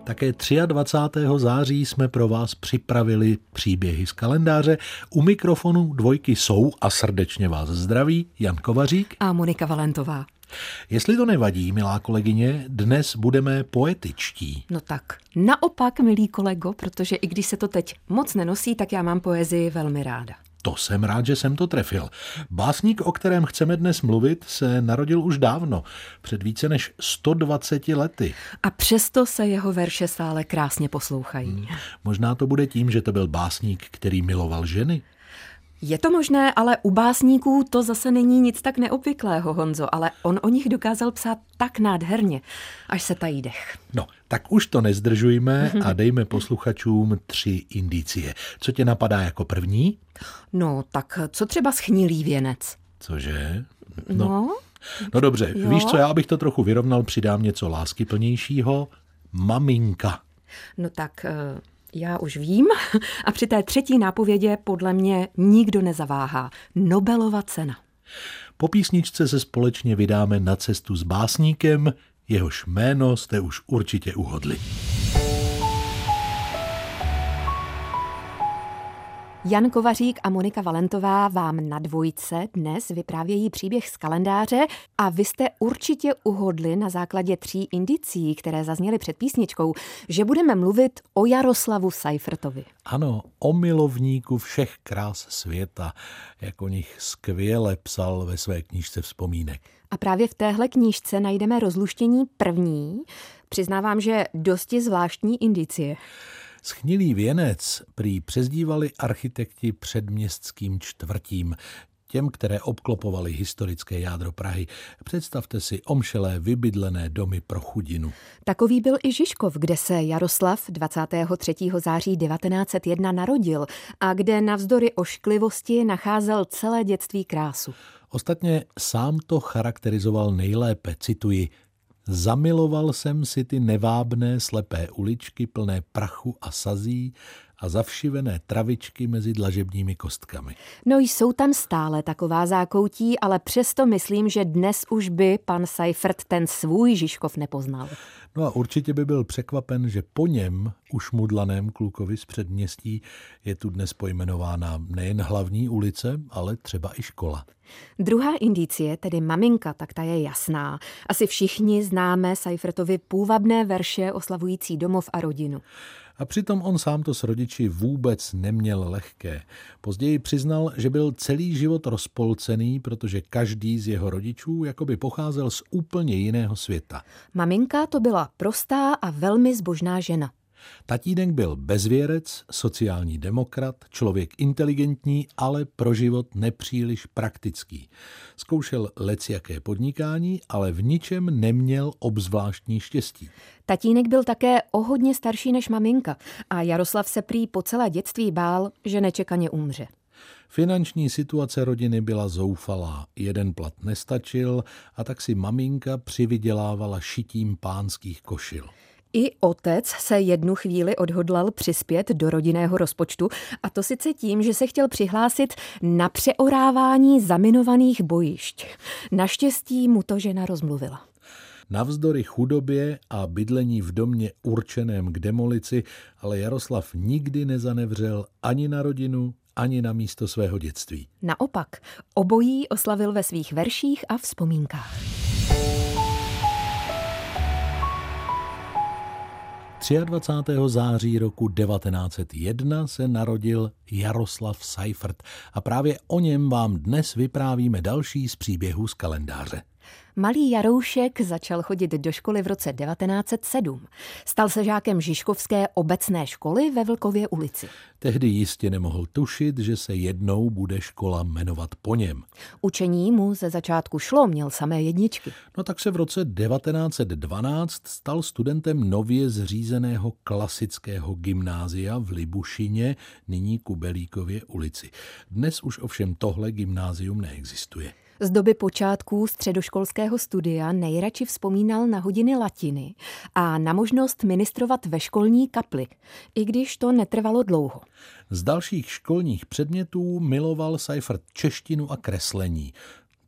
Také 23. září jsme pro vás připravili příběhy z kalendáře. U mikrofonu dvojky jsou a srdečně vás zdraví Jan Kovařík a Monika Valentová. Jestli to nevadí, milá kolegyně, dnes budeme poetičtí. No tak, naopak, milý kolego, protože i když se to teď moc nenosí, tak já mám poezii velmi ráda. To jsem rád, že jsem to trefil. Básník, o kterém chceme dnes mluvit, se narodil už dávno, před více než 120 lety. A přesto se jeho verše stále krásně poslouchají. Možná to bude tím, že to byl básník, který miloval ženy. Je to možné, ale u básníků to zase není nic tak neobvyklého, Honzo, ale on o nich dokázal psát tak nádherně, až se tají dech. No, tak už to nezdržujme a dejme posluchačům 3 indicie. Co tě napadá jako první? No, tak co třeba schnilý věnec? Cože? No dobře, jo? Víš co, já bych to trochu vyrovnal, přidám něco láskyplnějšího. Maminka. No tak já už vím a při té 3. nápovědě podle mě nikdo nezaváhá. Nobelova cena. Po písničce se společně vydáme na cestu s básníkem, jehož jméno jste už určitě uhodli. Jan Kovařík a Monika Valentová vám na dvojce dnes vyprávějí příběh z kalendáře a vy jste určitě uhodli na základě 3 indicií, které zazněly před písničkou, že budeme mluvit o Jaroslavu Seifertovi. Ano, o milovníku všech krás světa, jak o nich skvěle psal ve své knížce vzpomínek. A právě v téhle knížce najdeme rozluštění první, přiznávám, že dosti zvláštní indicie. Schnilý věnec prý přezdívali architekti předměstským čtvrtím, těm, které obklopovaly historické jádro Prahy. Představte si omšelé vybydlené domy pro chudinu. Takový byl i Žižkov, kde se Jaroslav 23. září 1901 narodil a kde navzdory ošklivosti nacházel celé dětství krásu. Ostatně sám to charakterizoval nejlépe, cituji: Zamiloval jsem si ty nevábné slepé uličky plné prachu a sazí a zavšivené travičky mezi dlažebními kostkami. No jsou tam stále taková zákoutí, ale přesto myslím, že dnes už by pan Seifert ten svůj Žižkov nepoznal. No a určitě by byl překvapen, že po něm, ušmudlaném klukovi z předměstí, je tu dnes pojmenována nejen hlavní ulice, ale třeba i škola. Druhá indicie, tedy maminka, tak ta je jasná. Asi všichni známe Seifertovi půvabné verše oslavující domov a rodinu. A přitom on sám to s rodiči vůbec neměl lehké. Později přiznal, že byl celý život rozpolcený, protože každý z jeho rodičů jakoby pocházel z úplně jiného světa. Maminka to byla prostá a velmi zbožná žena. Tatínek byl bezvěrec, sociální demokrat, člověk inteligentní, ale pro život nepříliš praktický. Zkoušel lecjaké podnikání, ale v ničem neměl obzvláštní štěstí. Tatínek byl také o hodně starší než maminka a Jaroslav se prý po celé dětství bál, že nečekaně umře. Finanční situace rodiny byla zoufalá, jeden plat nestačil a tak si maminka přivydělávala šitím pánských košil. I otec se jednu chvíli odhodlal přispět do rodinného rozpočtu, a to sice tím, že se chtěl přihlásit na přeorávání zaminovaných bojišť. Naštěstí mu to žena rozmluvila. Navzdory chudobě a bydlení v domě určeném k demolici, ale Jaroslav nikdy nezanevřel ani na rodinu, ani na místo svého dětství. Naopak, obojí oslavil ve svých verších a vzpomínkách. 23. září roku 1901 se narodil Jaroslav Seifert a právě o něm vám dnes vyprávíme další z příběhů z kalendáře. Malý Jaroušek začal chodit do školy v roce 1907. Stal se žákem Žižkovské obecné školy ve Vlkově ulici. Tehdy jistě nemohl tušit, že se jednou bude škola jmenovat po něm. Učení mu ze začátku šlo, měl samé jedničky. No tak se v roce 1912 stal studentem nově zřízeného klasického gymnázia v Libušině, nyní Kubelíkově ulici. Dnes už ovšem tohle gymnázium neexistuje. Z doby počátků středoškolského studia nejradši vzpomínal na hodiny latiny a na možnost ministrovat ve školní kapli, i když to netrvalo dlouho. Z dalších školních předmětů miloval Seifert češtinu a kreslení.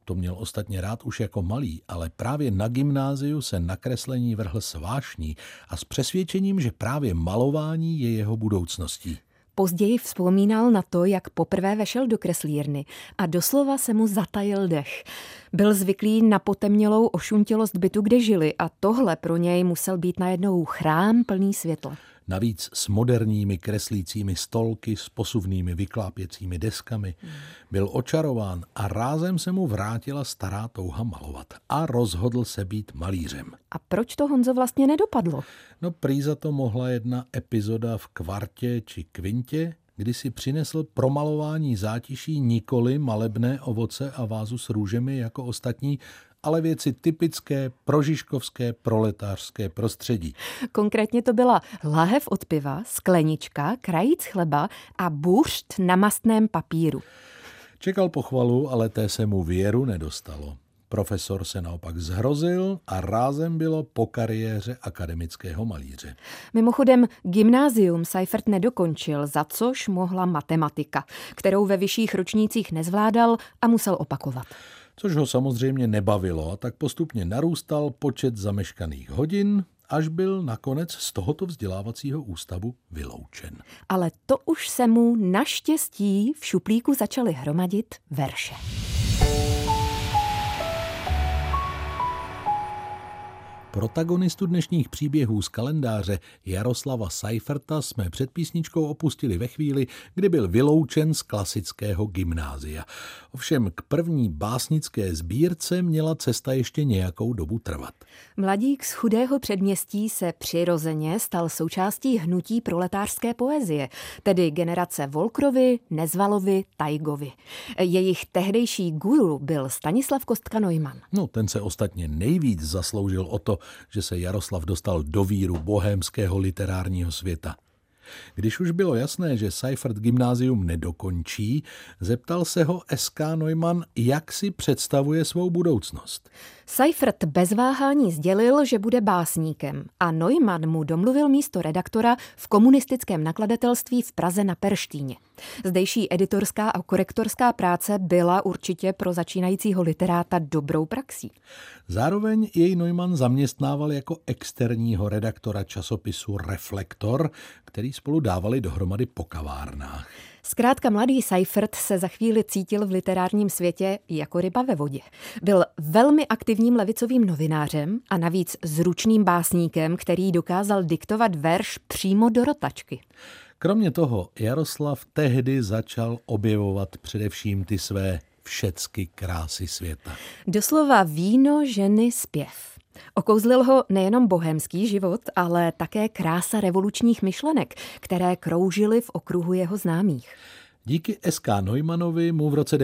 To měl ostatně rád už jako malý, ale právě na gymnáziu se na kreslení vrhl s vášní a s přesvědčením, že právě malování je jeho budoucností. Později vzpomínal na to, jak poprvé vešel do kreslírny a doslova se mu zatajil dech. Byl zvyklý na potemnělou ošuntělost bytu, kde žili, a tohle pro něj musel být najednou chrám plný světla. Navíc s moderními kreslícími stolky, s posuvnými vyklápěcími deskami. Byl očarován a rázem se mu vrátila stará touha malovat a rozhodl se být malířem. A proč to, Honzo, vlastně nedopadlo? No prý za to mohla jedna epizoda v Kvartě či Kvintě, kdy si přinesl pro malování zátiší nikoli malebné ovoce a vázu s růžemi jako ostatní, ale věci typické pro žižkovské proletářské prostředí. Konkrétně to byla lahev od piva, sklenička, krajíc chleba a buřt na mastném papíru. Čekal pochvalu, ale té se mu věru nedostalo. Profesor se naopak zhrozil a rázem bylo po kariéře akademického malíře. Mimochodem, gymnázium Seifert nedokončil, za což mohla matematika, kterou ve vyšších ročnících nezvládal a musel opakovat. Což ho samozřejmě nebavilo, a tak postupně narůstal počet zameškaných hodin, až byl nakonec z tohoto vzdělávacího ústavu vyloučen. Ale to už se mu naštěstí v šuplíku začaly hromadit verše. Protagonistu dnešních příběhů z kalendáře Jaroslava Seiferta jsme před písničkou opustili ve chvíli, kdy byl vyloučen z klasického gymnázia. Ovšem k první básnické sbírce měla cesta ještě nějakou dobu trvat. Mladík z chudého předměstí se přirozeně stal součástí hnutí proletářské poezie, tedy generace Volkrovy, Nezvalovy, Tajgovy. Jejich tehdejší guru byl Stanislav Kostka-Neumann. No, ten se ostatně nejvíc zasloužil o to, že se Jaroslav dostal do víru bohémského literárního světa. Když už bylo jasné, že Seifert gymnázium nedokončí, zeptal se ho S.K. Neumann, jak si představuje svou budoucnost. Seifert bez váhání sdělil, že bude básníkem, a Neumann mu domluvil místo redaktora v komunistickém nakladatelství v Praze na Perštíně. Zdejší editorská a korektorská práce byla určitě pro začínajícího literáta dobrou praxí. Zároveň jej Neumann zaměstnával jako externího redaktora časopisu Reflektor, který spolu dávali dohromady po kavárnách. Zkrátka mladý Seifert se za chvíli cítil v literárním světě jako ryba ve vodě. Byl velmi aktivním levicovým novinářem a navíc zručným básníkem, který dokázal diktovat verš přímo do rotačky. Kromě toho Jaroslav tehdy začal objevovat především ty své všecky krásy světa. Doslova víno, ženy, zpěv. Okouzlil ho nejenom bohémský život, ale také krása revolučních myšlenek, které kroužily v okruhu jeho známých. Díky S.K. Neumannovi mu v roce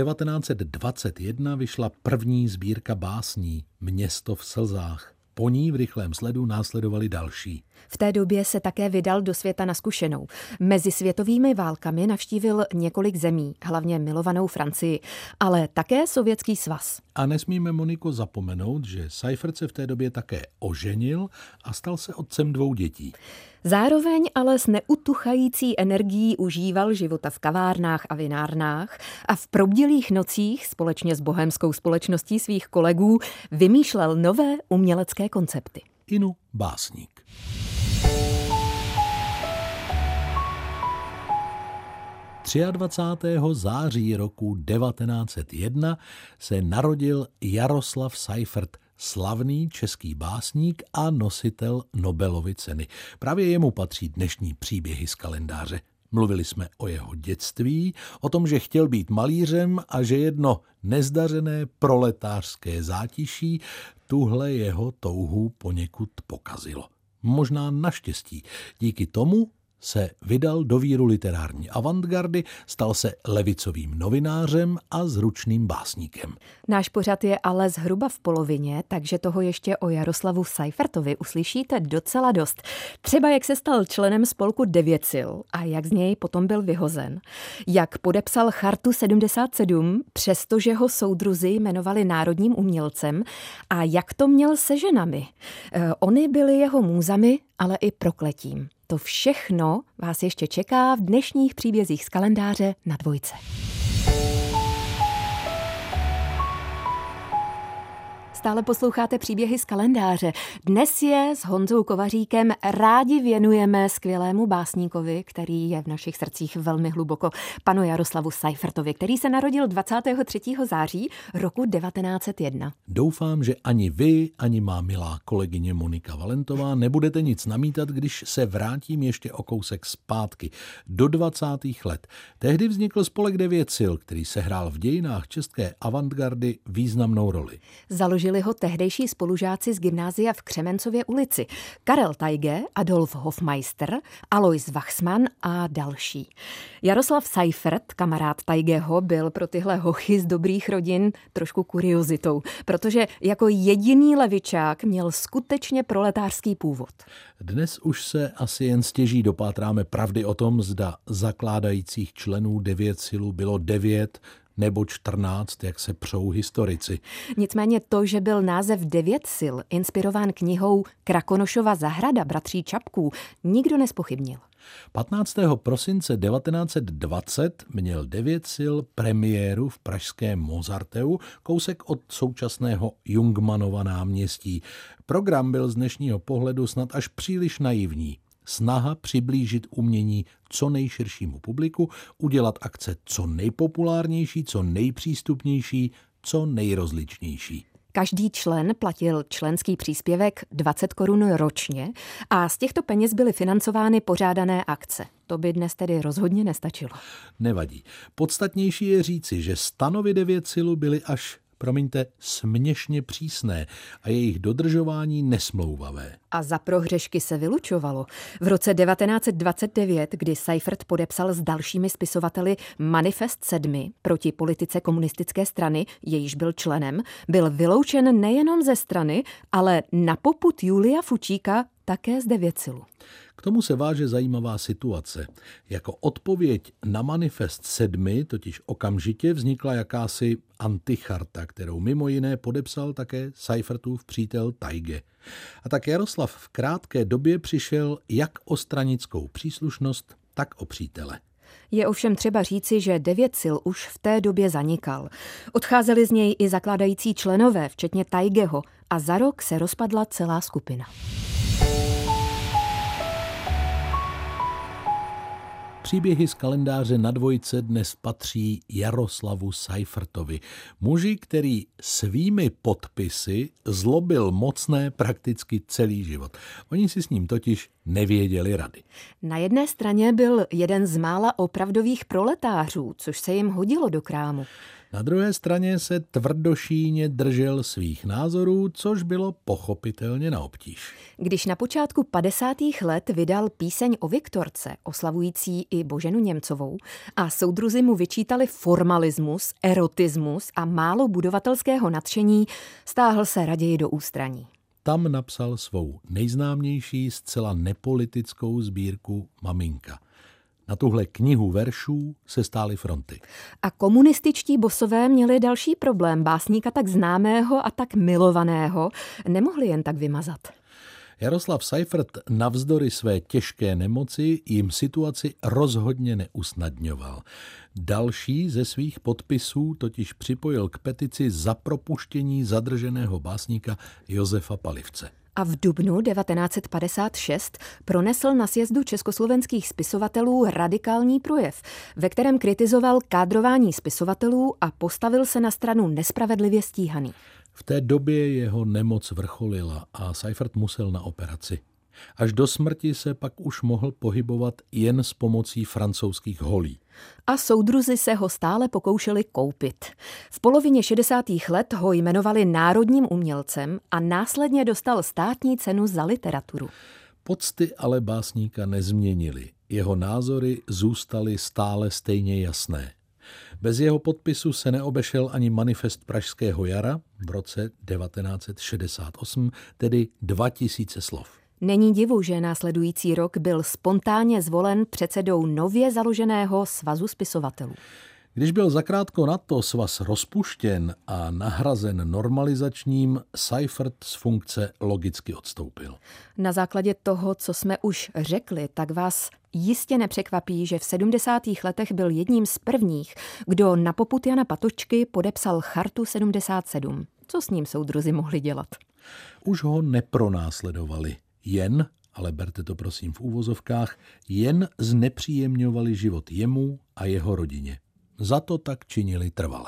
1921 vyšla první sbírka básní Město v slzách. Po ní v rychlém sledu následovaly další. V té době se také vydal do světa na zkušenou. Mezi světovými válkami navštívil několik zemí, hlavně milovanou Francii, ale také Sovětský svaz. A nesmíme, Moniko, zapomenout, že Seifert se v té době také oženil a stal se otcem 2 dětí. Zároveň ale s neutuchající energií užíval života v kavárnách a vinárnách a v probdělých nocích společně s bohémskou společností svých kolegů vymýšlel nové umělecké koncepty. Inu básník. - 23. září roku 1901 se narodil Jaroslav Seifert, slavný český básník a nositel Nobelovy ceny. Právě jemu patří dnešní příběhy z kalendáře. Mluvili jsme o jeho dětství, o tom, že chtěl být malířem a že jedno nezdařené proletářské zátiší tuhle jeho touhu poněkud pokazilo. Možná naštěstí. Díky tomu se vydal do víru literární avantgardy, stal se levicovým novinářem a zručným básníkem. Náš pořad je ale zhruba v polovině, takže toho ještě o Jaroslavu Seifertovi uslyšíte docela dost. Třeba jak se stal členem spolku 9 sil a jak z něj potom byl vyhozen. Jak podepsal Chartu 77, přestože ho soudruzi jmenovali národním umělcem, a jak to měl se ženami. Ony byly jeho můzami, ale i prokletím. To všechno vás ještě čeká v dnešních příbězích z kalendáře na Dvojce. Stále posloucháte Příběhy z kalendáře. Dnes je s Honzou Kovaříkem rádi věnujeme skvělému básníkovi, který je v našich srdcích velmi hluboko, panu Jaroslavu Seifertovi, který se narodil 23. září roku 1901. Doufám, že ani vy, ani má milá kolegyně Monika Valentová nebudete nic namítat, když se vrátím ještě o kousek zpátky do 20. let. Tehdy vznikl spolek 9 sil, který sehrál v dějinách české avantgardy významnou roli. Založili ho tehdejší spolužáci z gymnázia v Křemencově ulici. Karel Tajge, Adolf Hofmeister, Alois Wachsmann a další. Jaroslav Seifert, kamarád Tajgeho, byl pro tyhle hochy z dobrých rodin trošku kuriozitou, protože jako jediný levičák měl skutečně proletářský původ. Dnes už se asi jen stěží dopátráme pravdy o tom, zda zakládajících členů 9 sil bylo 9 nebo 14, jak se přou historici. Nicméně to, že byl název 9 sil inspirován knihou Krakonošova zahrada bratří Čapků, nikdo nespochybnil. 15. prosince 1920 měl 9 sil premiéru v pražském Mozarteu, kousek od současného Jungmannova náměstí. Program byl z dnešního pohledu snad až příliš naivní. Snaha přiblížit umění co nejširšímu publiku, udělat akce co nejpopulárnější, co nejpřístupnější, co nejrozličnější. Každý člen platil členský příspěvek 20 korun ročně a z těchto peněz byly financovány pořádané akce. To by dnes tedy rozhodně nestačilo. Nevadí. Podstatnější je říci, že stanovy 9 sil byly až směšně přísné a jejich dodržování nesmlouvavé. A za prohřešky se vylučovalo. V roce 1929, kdy Seifert podepsal s dalšími spisovateli Manifest 7 proti politice komunistické strany, jejíž byl členem, byl vyloučen nejenom ze strany, ale na popud Julia Fučíka také z 9 sil. K tomu se váže zajímavá situace. Jako odpověď na Manifest 7 totiž okamžitě vznikla jakási anticharta, kterou mimo jiné podepsal také Seifertův přítel Tajge. A tak Jaroslav v krátké době přišel jak o stranickou příslušnost, tak o přítele. Je ovšem třeba říci, že 9 sil už v té době zanikal. Odcházeli z něj i zakládající členové, včetně Tajgeho, a za rok se rozpadla celá skupina. Příběhy z kalendáře na dvojce dnes patří Jaroslavu Seifertovi, muži, který svými podpisy zlobil mocné prakticky celý život. Oni si s ním totiž nevěděli rady. Na jedné straně byl jeden z mála opravdových proletářů, což se jim hodilo do krámu. Na druhé straně se tvrdošíjně držel svých názorů, což bylo pochopitelně na obtíž. Když na počátku 50. let vydal píseň o Viktorce, oslavující i Boženu Němcovou, a soudruzi mu vyčítali formalismus, erotismus a málo budovatelského nadšení, stáhl se raději do ústraní. Tam napsal svou nejznámější zcela nepolitickou sbírku Maminka. Na tuhle knihu veršů se stály fronty. A komunističtí bosové měli další problém. Básníka tak známého a tak milovaného nemohli jen tak vymazat. Jaroslav Seifert navzdory své těžké nemoci jim situaci rozhodně neusnadňoval. Další ze svých podpisů totiž připojil k petici za propuštění zadrženého básníka Josefa Palivce. A v dubnu 1956 pronesl na sjezdu československých spisovatelů radikální projev, ve kterém kritizoval kádrování spisovatelů a postavil se na stranu nespravedlivě stíhaných. V té době jeho nemoc vrcholila a Seifert musel na operaci. Až do smrti se pak už mohl pohybovat jen s pomocí francouzských holí. A soudruzi se ho stále pokoušeli koupit. V polovině 60. let ho jmenovali národním umělcem a následně dostal státní cenu za literaturu. Pocty ale básníka nezměnily. Jeho názory zůstaly stále stejně jasné. Bez jeho podpisu se neobešel ani manifest Pražského jara v roce 1968, tedy 2000 slov. Není divu, že následující rok byl spontánně zvolen předsedou nově založeného svazu spisovatelů. Když byl zakrátko na to svaz rozpuštěn a nahrazen normalizačním, Seifert z funkce logicky odstoupil. Na základě toho, co jsme už řekli, tak vás jistě nepřekvapí, že v 70. letech byl jedním z prvních, kdo na popud Jana Patočky podepsal Chartu 77. Co s ním soudruzi mohli dělat? Už ho nepronásledovali, ale berte to prosím v úvozovkách, jen znepříjemňovali život jemu a jeho rodině. Za to tak činili trvale.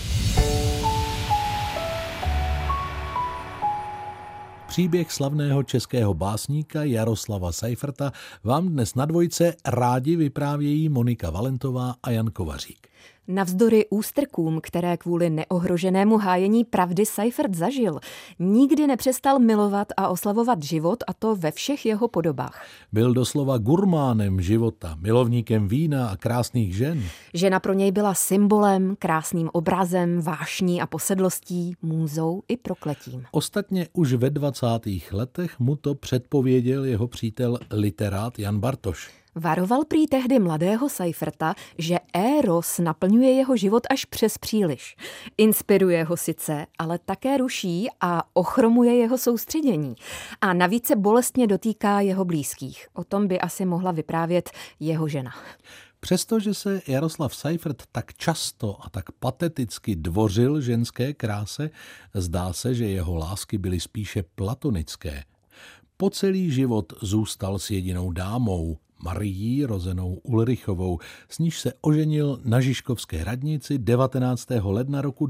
Příběh slavného českého básníka Jaroslava Seiferta vám dnes na Dvojce rádi vyprávějí Monika Valentová a Jan Kovařík. Navzdory ústrkům, které kvůli neohroženému hájení pravdy Seifert zažil, nikdy nepřestal milovat a oslavovat život, a to ve všech jeho podobách. Byl doslova gurmánem života, milovníkem vína a krásných žen. Žena pro něj byla symbolem, krásným obrazem, vášní a posedlostí, můzou i prokletím. Ostatně už ve 20. letech mu to předpověděl jeho přítel literát Jan Bartoš. Varoval prý tehdy mladého Seiferta, že éros naplňuje jeho život až přes příliš. Inspiruje ho sice, ale také ruší a ochromuje jeho soustředění. A navíc se bolestně dotýká jeho blízkých. O tom by asi mohla vyprávět jeho žena. Přestože se Jaroslav Seifert tak často a tak pateticky dvořil ženské kráse, zdá se, že jeho lásky byly spíše platonické. Po celý život zůstal s jedinou dámou, Marií rozenou Ulrichovou, s níž se oženil na Žižkovské radnici 19. ledna roku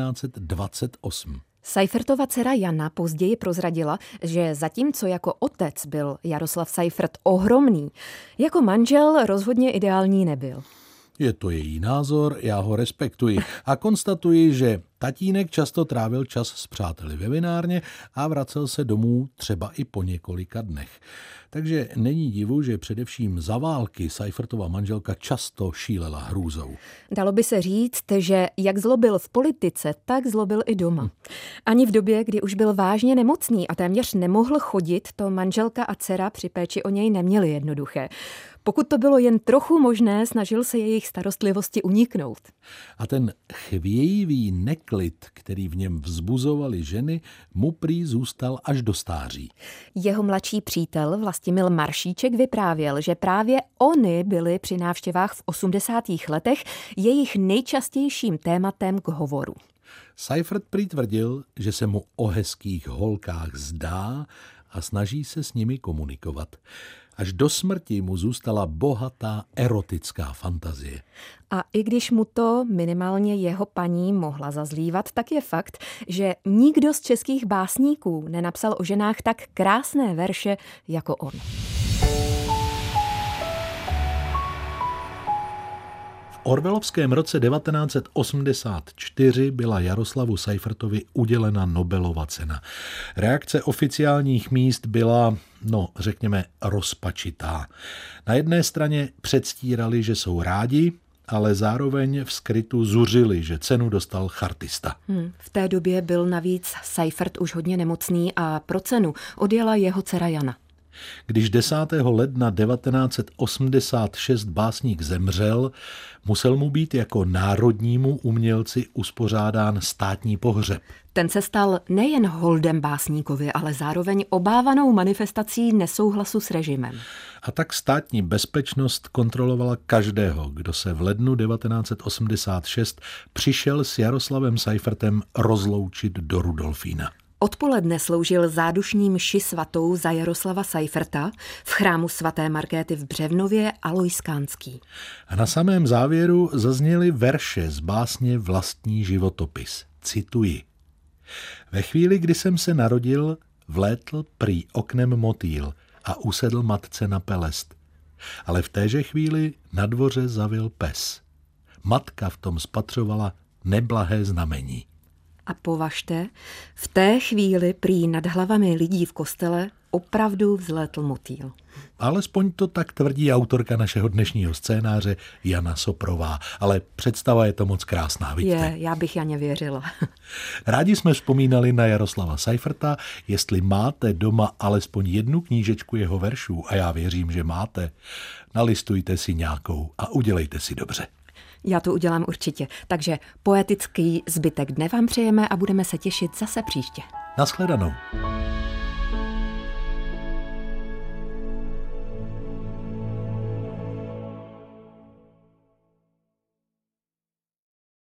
1928. Seifertova dcera Jana později prozradila, že zatímco jako otec byl Jaroslav Seifert ohromný, jako manžel rozhodně ideální nebyl. Je to její názor, já ho respektuji a konstatuji, že tatínek často trávil čas s přáteli ve vinárně a vracel se domů třeba i po několika dnech. Takže není divu, že především za války Seifertova manželka často šílela hrůzou. Dalo by se říct, že jak zlobil v politice, tak zlobil i doma. Ani v době, kdy už byl vážně nemocný a téměř nemohl chodit, to manželka a dcera při péči o něj neměli jednoduché. Pokud to bylo jen trochu možné, snažil se jejich starostlivosti uniknout. A ten chvějivý neklid, který v něm vzbuzovaly ženy, mu prý zůstal až do stáří. Jeho mladší přítel Vlastimil Maršíček vyprávěl, že právě ony byly při návštěvách v 80. letech jejich nejčastějším tématem k hovoru. Seifert prý tvrdil, že se mu o hezkých holkách zdá a snaží se s nimi komunikovat. Až do smrti mu zůstala bohatá erotická fantazie. A i když mu to minimálně jeho paní mohla zazlívat, tak je fakt, že nikdo z českých básníků nenapsal o ženách tak krásné verše jako on. V orwellovském roce 1984 byla Jaroslavu Seifertovi udělena Nobelova cena. Reakce oficiálních míst byla, řekněme, rozpačitá. Na jedné straně předstírali, že jsou rádi, ale zároveň v skrytu zuřili, že cenu dostal chartista. V té době byl navíc Seifert už hodně nemocný a pro cenu odjela jeho dcera Jana. Když 10. ledna 1986 básník zemřel, musel mu být jako národnímu umělci uspořádán státní pohřeb. Ten se stal nejen holdem básníkovi, ale zároveň obávanou manifestací nesouhlasu s režimem. A tak státní bezpečnost kontrolovala každého, kdo se v lednu 1986 přišel s Jaroslavem Seifertem rozloučit do Rudolfína. Odpoledne sloužil zádušní mši svatou za Jaroslava Seiferta v chrámu svaté Markéty v Břevnově Alois Kánský. A na samém závěru zazněly verše z básně Vlastní životopis. Cituji. Ve chvíli, kdy jsem se narodil, vlétl prý oknem motýl a usedl matce na pelest. Ale v téže chvíli na dvoře zavil pes. Matka v tom spatřovala neblahé znamení. A považte, v té chvíli prý nad hlavami lidí v kostele opravdu vzlétl motýl. Alespoň to tak tvrdí autorka našeho dnešního scénáře Jana Soprová, ale představa je to moc krásná, vidíte? Já bych Janě věřila. Rádi jsme vzpomínali na Jaroslava Seiferta, jestli máte doma alespoň jednu knížečku jeho veršů, a já věřím, že máte, nalistujte si nějakou a udělejte si dobře. Já to udělám určitě. Takže poetický zbytek dne vám přejeme a budeme se těšit zase příště. Naschledanou.